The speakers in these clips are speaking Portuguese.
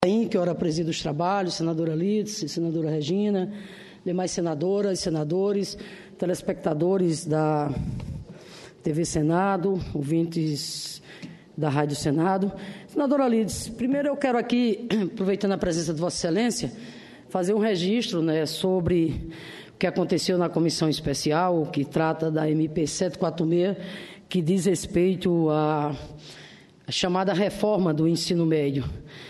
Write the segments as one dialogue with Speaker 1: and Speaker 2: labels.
Speaker 1: Paim, que ora preside os trabalhos, senadora Lídice, senadora Regina, demais senadoras, senadores, telespectadores da TV Senado, ouvintes da Rádio Senado. Senadora Lídice, primeiro eu quero aqui, aproveitando a presença de Vossa Excelência, fazer um registro, sobre o que aconteceu na comissão especial, que trata da MP 746, que diz respeito à chamada reforma do ensino médio.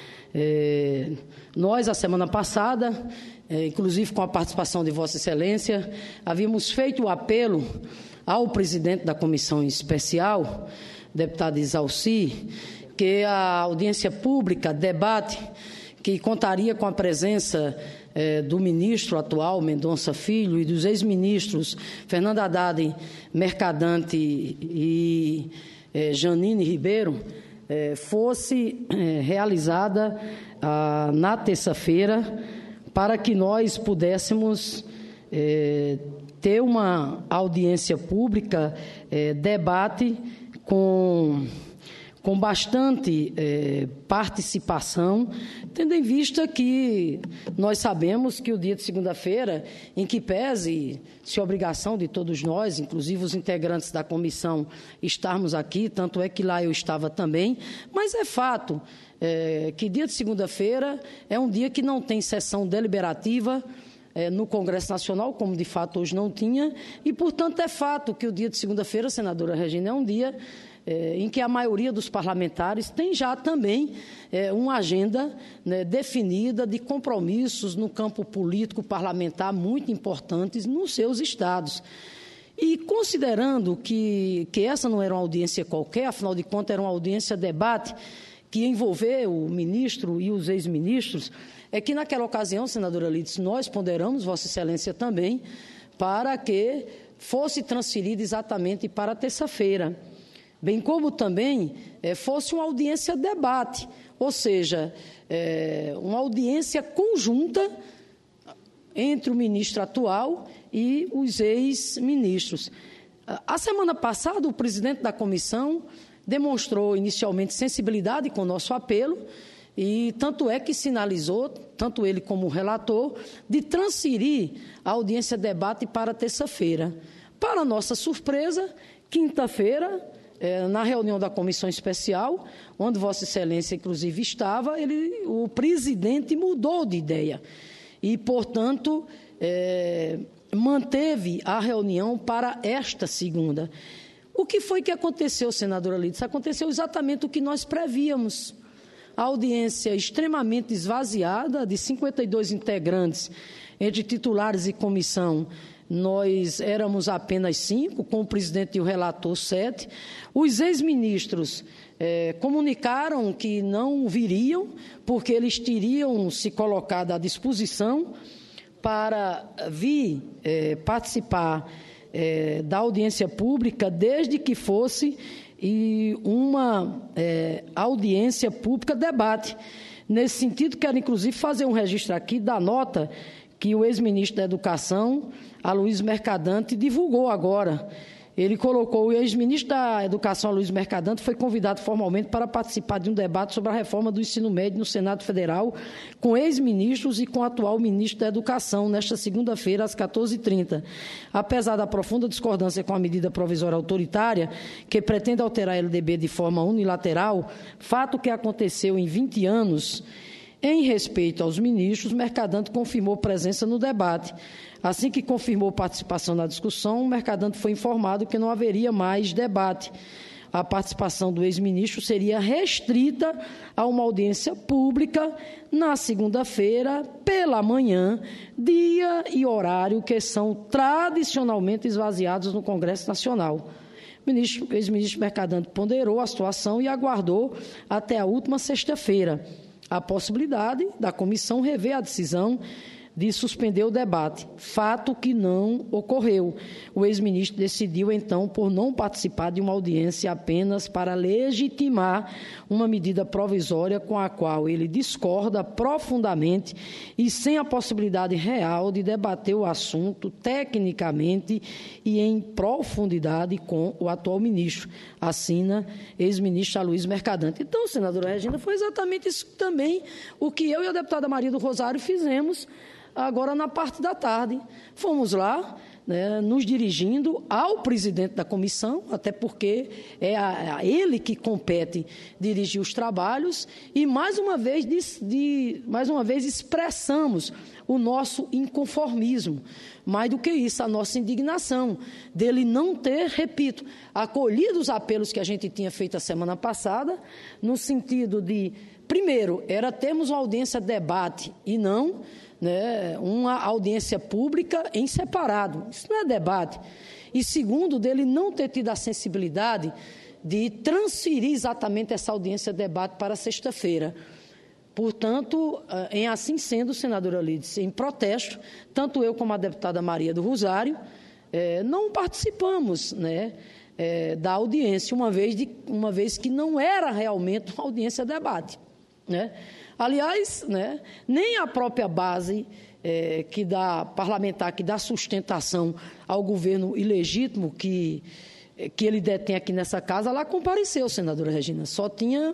Speaker 1: Nós, a semana passada, inclusive com a participação de Vossa Excelência, havíamos feito o apelo ao presidente da comissão especial, deputado Isalci, que a audiência pública, debate, que contaria com a presença do ministro atual, Mendonça Filho, e dos ex-ministros Fernando Haddad Mercadante e Janine Ribeiro, fosse realizada na terça-feira, para que nós pudéssemos ter uma audiência pública, debate com bastante participação, tendo em vista que nós sabemos que o dia de segunda-feira, em que pese-se a obrigação de todos nós, inclusive os integrantes da comissão, estarmos aqui, tanto é que lá eu estava também, mas é fato que dia de segunda-feira é um dia que não tem sessão deliberativa no Congresso Nacional, como de fato hoje não tinha, e, portanto, é fato que o dia de segunda-feira, senadora Regina, é um dia em que a maioria dos parlamentares tem já também uma agenda definida de compromissos no campo político parlamentar muito importantes nos seus estados. E considerando que essa não era uma audiência qualquer, afinal de contas era uma audiência debate que envolveu o ministro e os ex-ministros, é que naquela ocasião, senadora Lídice, nós ponderamos, Vossa Excelência também, para que fosse transferido exatamente para terça-feira, bem como também fosse uma audiência debate, ou seja, uma audiência conjunta entre o ministro atual e os ex-ministros. A semana passada, o presidente da comissão demonstrou inicialmente sensibilidade com o nosso apelo, e tanto é que sinalizou, tanto ele como o relator, de transferir a audiência debate para terça-feira. Para nossa surpresa, quinta-feira, na reunião da comissão especial, onde Vossa Excelência, inclusive, estava, o presidente mudou de ideia e, portanto, manteve a reunião para esta segunda. O que foi que aconteceu, senadora Lídice? Aconteceu exatamente o que nós prevíamos. A audiência extremamente esvaziada, de 52 integrantes, entre titulares e comissão, nós éramos apenas 5, com o presidente e o relator 7. Os ex-ministros comunicaram que não viriam, porque eles teriam se colocado à disposição para vir participar da audiência pública, desde que fosse uma audiência pública debate. Nesse sentido, quero inclusive fazer um registro aqui da nota que o ex-ministro da Educação, Aloysio Mercadante, divulgou agora. Ele colocou: o ex-ministro da Educação, Aloysio Mercadante, foi convidado formalmente para participar de um debate sobre a reforma do ensino médio no Senado Federal, com ex-ministros e com o atual ministro da Educação, nesta segunda-feira, às 14h30. Apesar da profunda discordância com a medida provisória autoritária, que pretende alterar a LDB de forma unilateral, fato que aconteceu em 20 anos, em respeito aos ministros, Mercadante confirmou presença no debate. Assim que confirmou participação na discussão, Mercadante foi informado que não haveria mais debate. A participação do ex-ministro seria restrita a uma audiência pública na segunda-feira, pela manhã, dia e horário que são tradicionalmente esvaziados no Congresso Nacional. O ex-ministro Mercadante ponderou a situação e aguardou até a última sexta-feira a possibilidade da comissão rever a decisão, de suspender o debate, fato que não ocorreu. O ex-ministro decidiu, então, por não participar de uma audiência apenas para legitimar uma medida provisória com a qual ele discorda profundamente e sem a possibilidade real de debater o assunto tecnicamente e em profundidade com o atual ministro. Assina ex-ministro Luiz Mercadante. Então, senadora Regina, foi exatamente isso também o que eu e a deputada Maria do Rosário fizemos agora na parte da tarde. Fomos lá, né, nos dirigindo ao presidente da comissão, até porque é a ele que compete dirigir os trabalhos, e mais uma vez expressamos o nosso inconformismo. Mais do que isso, a nossa indignação dele não ter, repito, acolhido os apelos que a gente tinha feito a semana passada, no sentido de, primeiro, era termos uma audiência de debate e não, né, uma audiência pública em separado. Isso não é debate. E, segundo, dele não ter tido a sensibilidade de transferir exatamente essa audiência de debate para sexta-feira. Portanto, em assim sendo, senadora Lídice, em protesto, tanto eu como a deputada Maria do Rosário, não participamos, né, da audiência, uma vez que não era realmente uma audiência de debate, né? Aliás, né, nem a própria base parlamentar que dá sustentação ao governo ilegítimo que ele detém aqui nessa casa, lá compareceu, senadora Regina. Só tinha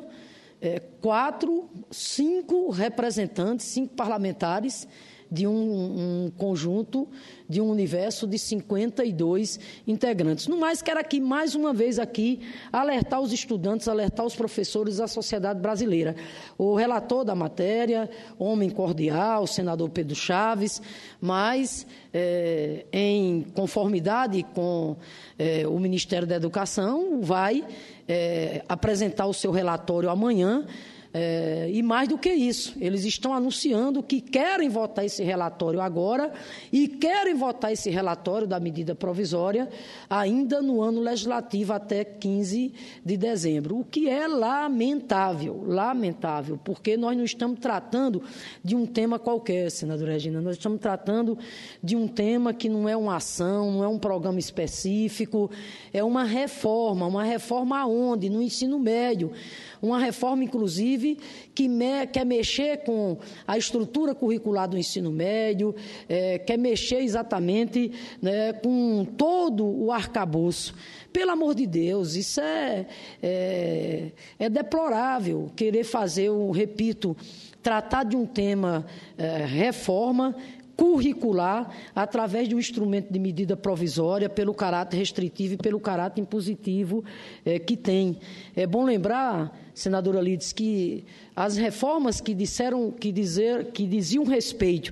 Speaker 1: 5 representantes, 5 parlamentares de um conjunto, de um universo de 52 integrantes. No mais, quero aqui, mais uma vez, alertar os estudantes, alertar os professores da sociedade brasileira. O relator da matéria, homem cordial, o senador Pedro Chaves, mas, em conformidade com o Ministério da Educação, vai apresentar o seu relatório amanhã. E mais do que isso, eles estão anunciando que querem votar esse relatório agora e querem votar esse relatório da medida provisória ainda no ano legislativo até 15 de dezembro, o que é lamentável, porque nós não estamos tratando de um tema qualquer, senadora Regina, nós estamos tratando de um tema que não é uma ação, não é um programa específico, é uma reforma aonde? No ensino médio, uma reforma, inclusive, que quer mexer com a estrutura curricular do ensino médio, quer mexer exatamente, né, com todo o arcabouço. Pelo amor de Deus, isso é deplorável, querer fazer, repito, tratar de um tema reforma curricular através de um instrumento de medida provisória pelo caráter restritivo e pelo caráter impositivo que tem. É bom lembrar, senadora Lídice, que as reformas que diziam respeito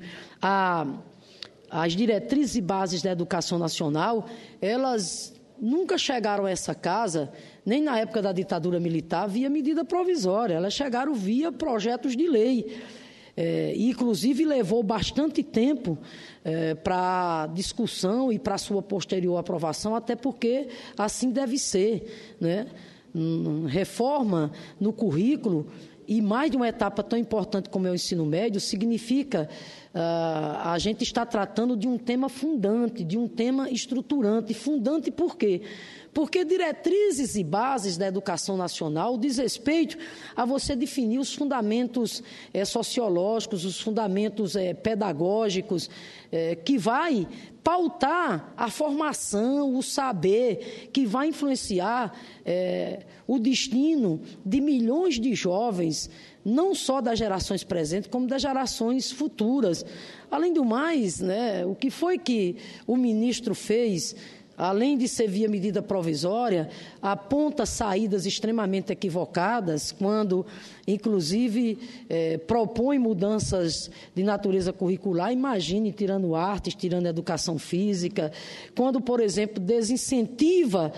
Speaker 1: às diretrizes e bases da educação nacional, elas nunca chegaram a essa casa, nem na época da ditadura militar, via medida provisória, elas chegaram via projetos de lei. Inclusive levou bastante tempo para discussão e para sua posterior aprovação, até porque assim deve ser, né? Reforma no currículo, e mais de uma etapa tão importante como é o ensino médio, significa a gente está tratando de um tema fundante, de um tema estruturante. Fundante por quê? Porque diretrizes e bases da educação nacional diz respeito a você definir os fundamentos sociológicos, os fundamentos pedagógicos, que vai pautar a formação, o saber, que vai influenciar o destino de milhões de jovens, não só das gerações presentes, como das gerações futuras. Além do mais, né, o que foi que o ministro fez, além de ser via medida provisória, aponta saídas extremamente equivocadas, quando, inclusive, propõe mudanças de natureza curricular. Imagine tirando artes, tirando educação física, quando, por exemplo, desincentiva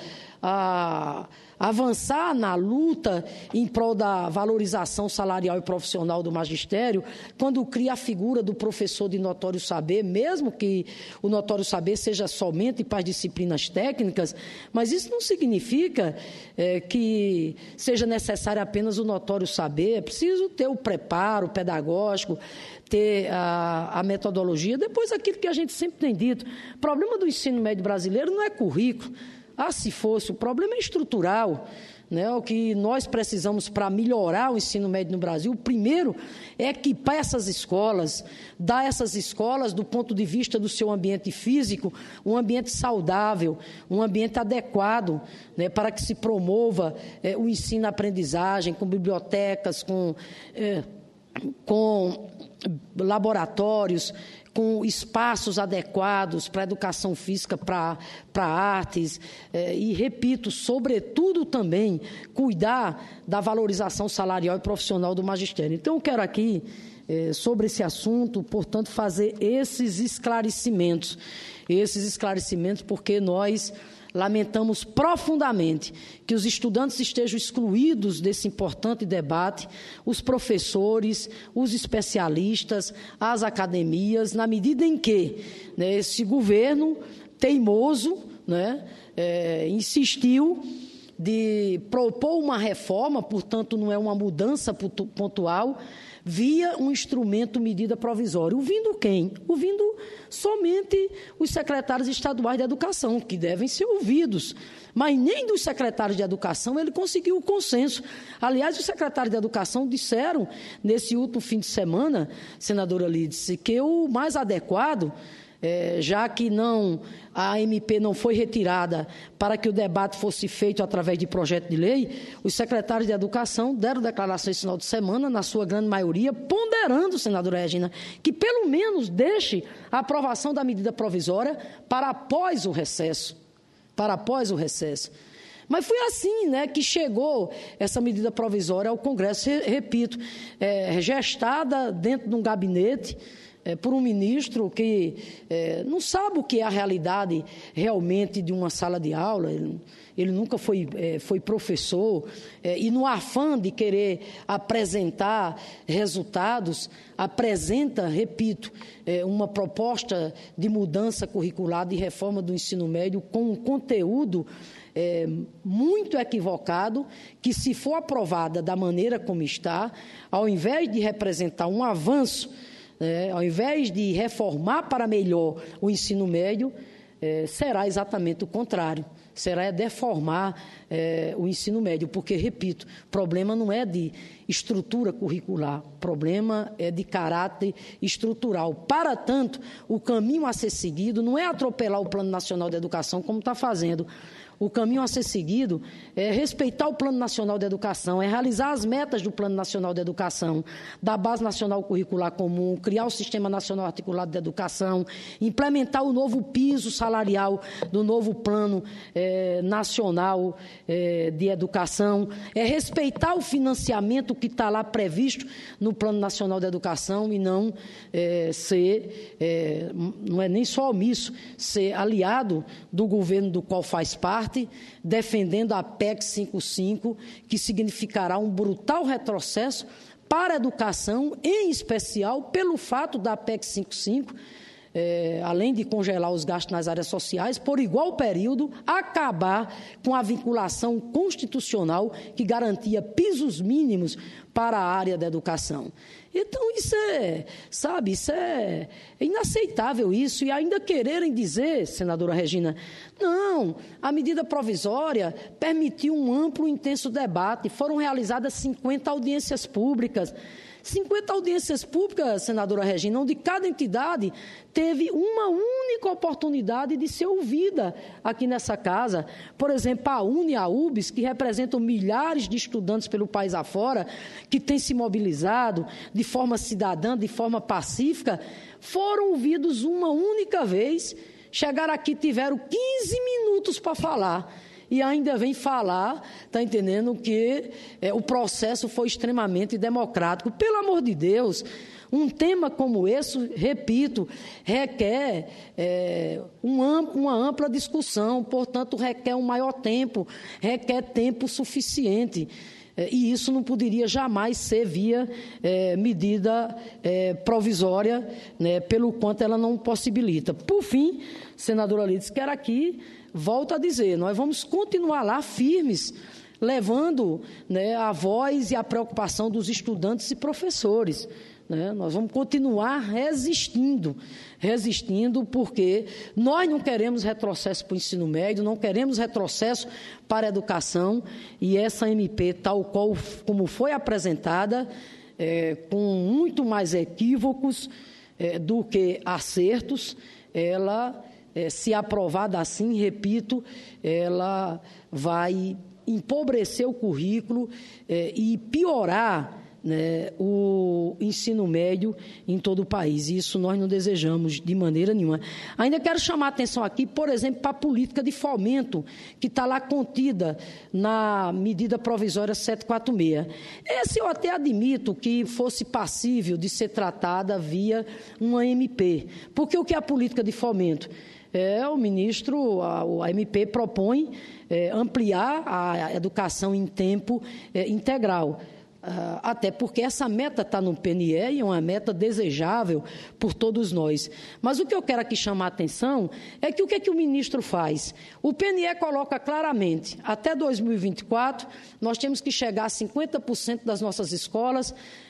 Speaker 1: a avançar na luta em prol da valorização salarial e profissional do magistério, quando cria a figura do professor de notório saber, mesmo que o notório saber seja somente para as disciplinas técnicas, mas isso não significa que seja necessário apenas o notório saber, é preciso ter o preparo pedagógico, ter a metodologia. Depois, aquilo que a gente sempre tem dito, o problema do ensino médio brasileiro não é currículo. Se fosse, o problema é estrutural, né? O que nós precisamos para melhorar o ensino médio no Brasil, o primeiro é equipar essas escolas, dar a essas escolas, do ponto de vista do seu ambiente físico, um ambiente saudável, um ambiente adequado, né, para que se promova o ensino-aprendizagem, com bibliotecas, com laboratórios, com espaços adequados para a educação física, para artes, e, repito, sobretudo também, cuidar da valorização salarial e profissional do magistério. Então, eu quero aqui, sobre esse assunto, portanto, fazer esses esclarecimentos, porque nós lamentamos profundamente que os estudantes estejam excluídos desse importante debate, os professores, os especialistas, as academias, na medida em que, né, esse governo teimoso, né, insistiu de propor uma reforma, portanto, não é uma mudança pontual, via um instrumento medida provisória. Ouvindo quem? Ouvindo somente os secretários estaduais de educação, que devem ser ouvidos. Mas nem dos secretários de educação ele conseguiu o consenso. Aliás, os secretários de educação disseram, nesse último fim de semana, senadora Lídice, que o mais adequado, já que a MP não foi retirada para que o debate fosse feito através de projeto de lei, os secretários de Educação deram declaração esse final de semana, na sua grande maioria, ponderando, senadora Regina, que pelo menos deixe a aprovação da medida provisória para após o recesso. Mas foi assim, né, que chegou essa medida provisória ao Congresso, repito, gestada dentro de um gabinete, por um ministro que não sabe o que é a realidade realmente de uma sala de aula. Ele nunca foi professor, e no afã de querer apresentar resultados, apresenta, repito, uma proposta de mudança curricular, de reforma do ensino médio, com um conteúdo muito equivocado, que, se for aprovada da maneira como está, ao invés de representar um avanço, ao invés de reformar para melhor o ensino médio, será exatamente o contrário, será deformar o ensino médio, porque, repito, o problema não é de estrutura curricular, o problema é de caráter estrutural. Para tanto, o caminho a ser seguido não é atropelar o Plano Nacional de Educação, como está fazendo. O caminho a ser seguido é respeitar o Plano Nacional de Educação, é realizar as metas do Plano Nacional de Educação, da Base Nacional Curricular Comum, criar o Sistema Nacional Articulado de Educação, implementar o novo piso salarial do novo Plano Nacional de Educação, é respeitar o financiamento que está lá previsto no Plano Nacional de Educação e não não é nem só omisso, ser aliado do governo do qual faz parte, defendendo a PEC 55, que significará um brutal retrocesso para a educação, em especial pelo fato da PEC 55, além de congelar os gastos nas áreas sociais, por igual período, acabar com a vinculação constitucional que garantia pisos mínimos para a área da educação. Então, isso é inaceitável isso, e ainda quererem dizer, senadora Regina, não, a medida provisória permitiu um amplo e intenso debate, foram realizadas 50 audiências públicas, 50 audiências públicas, senadora Regina, onde cada entidade teve uma única oportunidade de ser ouvida aqui nessa casa. Por exemplo, a UNE e a UBS, que representam milhares de estudantes pelo país afora, que têm se mobilizado de forma cidadã, de forma pacífica, foram ouvidos uma única vez, chegaram aqui, tiveram 15 minutos para falar. E ainda vem falar, está entendendo, que o processo foi extremamente democrático. Pelo amor de Deus, Um tema como esse, repito, requer uma ampla discussão, portanto, requer um maior tempo, requer tempo suficiente. E isso não poderia jamais ser via medida provisória, né, pelo quanto ela não possibilita. Por fim, senadora Lides, quero aqui, volto a dizer, nós vamos continuar lá firmes, levando, né, a voz e a preocupação dos estudantes e professores. Né? Nós vamos continuar resistindo, porque nós não queremos retrocesso para o ensino médio, não queremos retrocesso para a educação, e essa MP, tal qual como foi apresentada, com muito mais equívocos do que acertos, ela, se aprovada assim, repito, ela vai empobrecer o currículo e piorar, né, o ensino médio em todo o país. E isso nós não desejamos de maneira nenhuma. Ainda quero chamar a atenção aqui, por exemplo, para a política de fomento, que está lá contida na medida provisória 746. Esse eu até admito que fosse passível de ser tratada via uma MP. Porque o que é a política de fomento? O ministro, a MP propõe ampliar a educação em tempo integral. Até porque essa meta está no PNE e é uma meta desejável por todos nós. Mas o que eu quero aqui chamar a atenção é que o que o ministro faz? O PNE coloca claramente, até 2024, nós temos que chegar a 50% das nossas escolas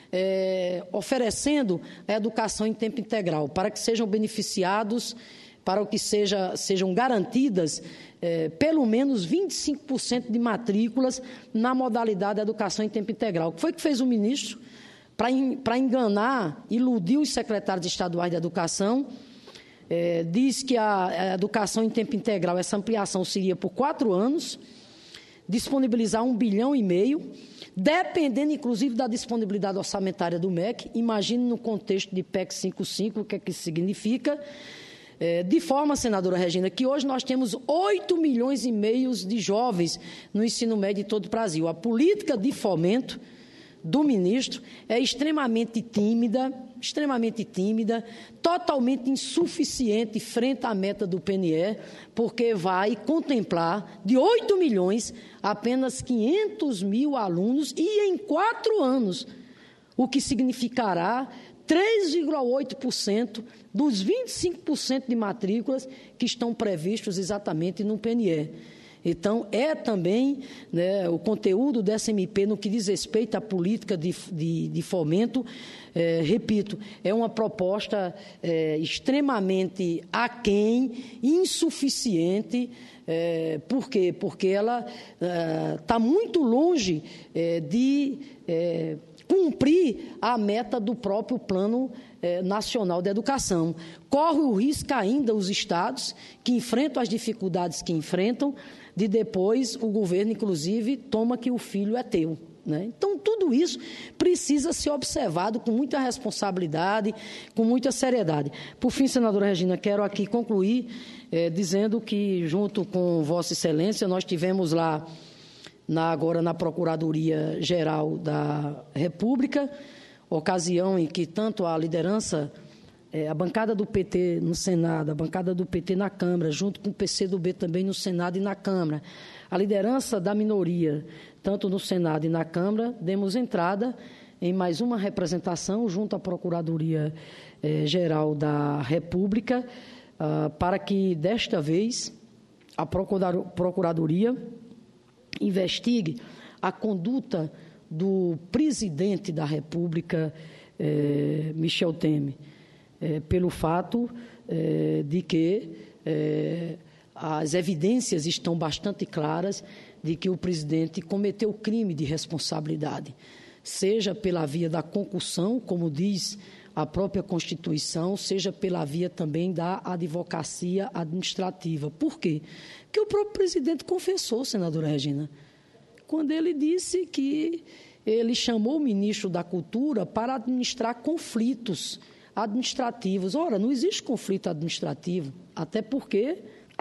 Speaker 1: oferecendo a educação em tempo integral, para que sejam beneficiados, para que sejam garantidas pelo menos 25% de matrículas na modalidade de educação em tempo integral. O que foi que fez o ministro para enganar, iludir os secretários estaduais de educação? Diz que a educação em tempo integral, essa ampliação seria por 4 anos, disponibilizar 1,5 bilhão, dependendo, inclusive, da disponibilidade orçamentária do MEC. Imagine no contexto de PEC 55, o que é que isso significa. De forma, senadora Regina, que hoje nós temos 8,5 milhões de jovens no ensino médio de todo o Brasil. A política de fomento do ministro é extremamente tímida, totalmente insuficiente frente à meta do PNE, porque vai contemplar de 8 milhões apenas 500 mil alunos e em 4 anos, o que significará 3,8% dos 25% de matrículas que estão previstos exatamente no PNE. Então, também, né, o conteúdo dessa MP no que diz respeito à política de fomento, repito, é uma proposta extremamente aquém, insuficiente. Por quê? Porque ela está muito longe de cumprir a meta do próprio Plano Nacional de Educação. Corre o risco ainda os estados que enfrentam as dificuldades que enfrentam, de depois o governo, inclusive, toma que o filho é teu. Né? Então, tudo isso precisa ser observado com muita responsabilidade, com muita seriedade. Por fim, senadora Regina, quero aqui concluir dizendo que, junto com Vossa Excelência, nós tivemos lá, agora na Procuradoria-Geral da República, ocasião em que tanto a liderança, a bancada do PT no Senado, a bancada do PT na Câmara, junto com o PCdoB também no Senado e na Câmara, a liderança da minoria, tanto no Senado e na Câmara, demos entrada em mais uma representação junto à Procuradoria-Geral da República, para que, desta vez, a Procuradoria investigue a conduta do presidente da República, Michel Temer, pelo fato de que as evidências estão bastante claras de que o presidente cometeu crime de responsabilidade, seja pela via da concussão, como diz a própria Constituição, seja pela via também da advocacia administrativa. Por quê? Porque o próprio presidente confessou, senadora Regina, quando ele disse que ele chamou o ministro da Cultura para administrar conflitos administrativos. Ora, não existe conflito administrativo, até porque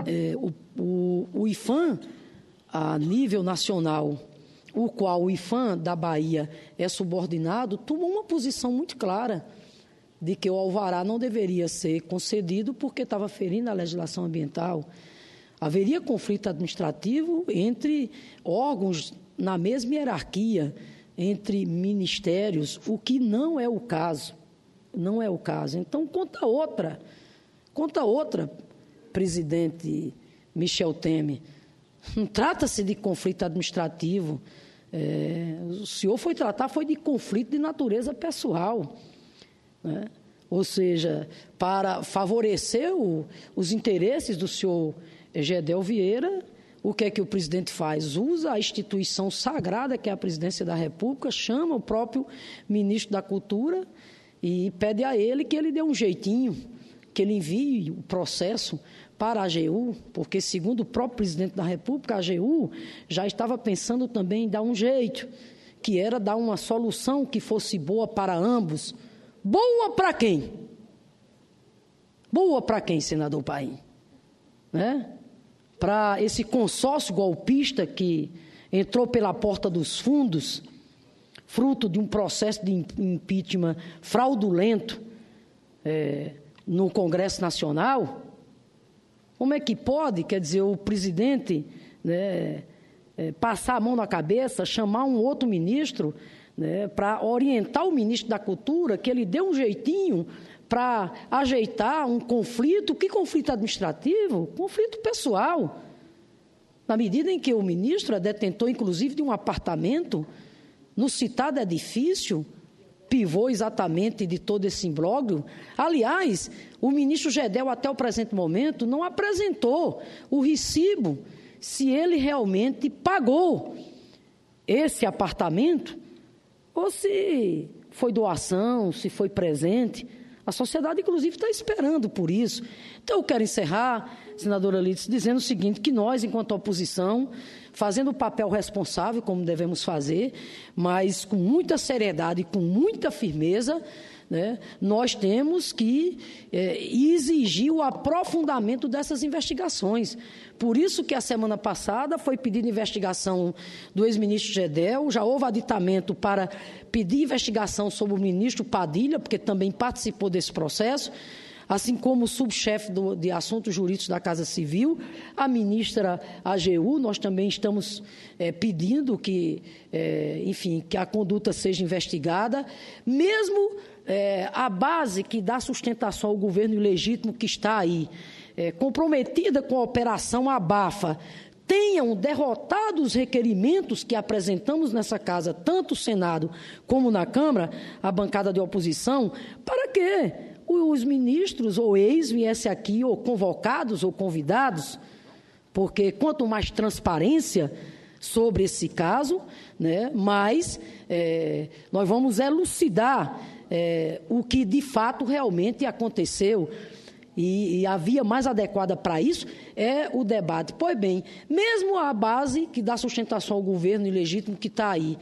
Speaker 1: o IPHAN, a nível nacional, o qual o IPHAN da Bahia é subordinado, tomou uma posição muito clara. de que o alvará não deveria ser concedido porque estava ferindo a legislação ambiental. Haveria conflito administrativo entre órgãos na mesma hierarquia, entre ministérios, o que não é o caso. Não é o caso. Então, conta outra, presidente Michel Temer. Não trata-se de conflito administrativo. O senhor foi de conflito de natureza pessoal, né? Ou seja, para favorecer os interesses do senhor Gedel Vieira, o que é que o presidente faz? Usa a instituição sagrada, que é a presidência da República, chama o próprio ministro da Cultura e pede a ele que ele dê um jeitinho, que ele envie o processo para a AGU, porque, segundo o próprio presidente da República, a AGU já estava pensando também em dar um jeito, que era dar uma solução que fosse boa para ambos. Boa para quem? Boa para quem, senador Paim? Né? Para esse consórcio golpista que entrou pela porta dos fundos, fruto de um processo de impeachment fraudulento no Congresso Nacional. Como é que pode, quer dizer, o presidente, né, passar a mão na cabeça, chamar um outro ministro, né, para orientar o ministro da Cultura, que ele dê um jeitinho para ajeitar um conflito? Que conflito administrativo? Conflito pessoal. Na medida em que o ministro é detentor, inclusive, de um apartamento no citado edifício, pivô exatamente de todo esse imbróglio. Aliás, o ministro Gedel, até o presente momento, não apresentou o recibo se ele realmente pagou esse apartamento ou se foi doação, se foi presente. A sociedade, inclusive, está esperando por isso. Então, eu quero encerrar, senadora Lídice, dizendo o seguinte, que nós, enquanto oposição, fazendo o papel responsável, como devemos fazer, mas com muita seriedade e com muita firmeza, né, nós temos que exigir o aprofundamento dessas investigações. Por isso que a semana passada foi pedida investigação do ex-ministro Gedel, já houve aditamento para pedir investigação sobre o ministro Padilha, porque também participou desse processo, assim como o subchefe de assuntos jurídicos da Casa Civil, a ministra AGU. Nós também estamos pedindo que, enfim, que a conduta seja investigada, mesmo a base que dá sustentação ao governo ilegítimo que está aí, comprometida com a operação Abafa, tenham derrotado os requerimentos que apresentamos nessa casa, tanto o Senado como na Câmara, a bancada de oposição, para que os ministros ou ex viessem aqui, ou convocados ou convidados, porque quanto mais transparência sobre esse caso, né, mais nós vamos elucidar o que de fato realmente aconteceu. E a via mais adequada para isso é o debate. Pois bem, mesmo a base que dá sustentação ao governo ilegítimo que está aí,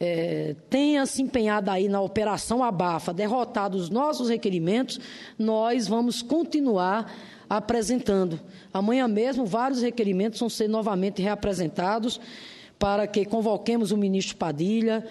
Speaker 1: tenha se empenhado aí na operação Abafa, derrotado os nossos requerimentos, nós vamos continuar apresentando. Amanhã mesmo, vários requerimentos vão ser novamente reapresentados para que convoquemos o ministro Padilha,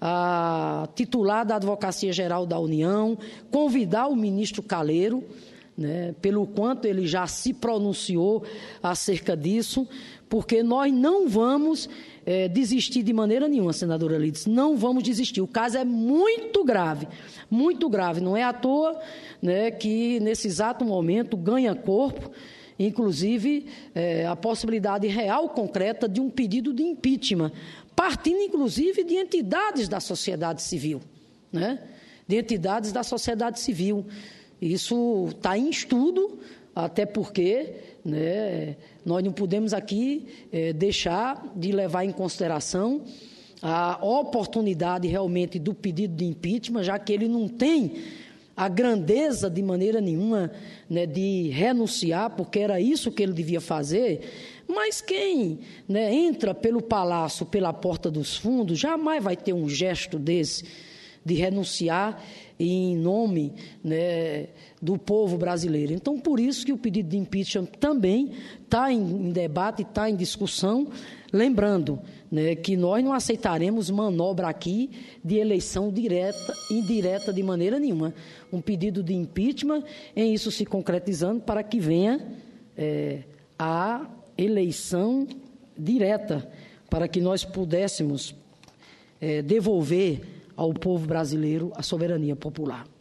Speaker 1: a titular da Advocacia Geral da União, convidar o ministro Calheiro, né, pelo quanto ele já se pronunciou acerca disso, porque nós não vamos desistir de maneira nenhuma, senadora Lídice, não vamos desistir. O caso é muito grave, não é à toa, né, que nesse exato momento ganha corpo, inclusive a possibilidade real, concreta, de um pedido de impeachment, partindo inclusive de entidades da sociedade civil, né, de entidades da sociedade civil. Isso está em estudo, até porque, né, nós não podemos aqui deixar de levar em consideração a oportunidade realmente do pedido de impeachment, já que ele não tem a grandeza de maneira nenhuma, né, de renunciar, porque era isso que ele devia fazer. Mas quem, né, entra pelo palácio, pela porta dos fundos, jamais vai ter um gesto desse, de renunciar em nome, né, do povo brasileiro. Então, por isso que o pedido de impeachment também está em debate, está em discussão, lembrando, né, que nós não aceitaremos manobra aqui de eleição direta, indireta de maneira nenhuma. Um pedido de impeachment, em isso se concretizando, para que venha a eleição direta, para que nós pudéssemos devolver ao povo brasileiro a soberania popular.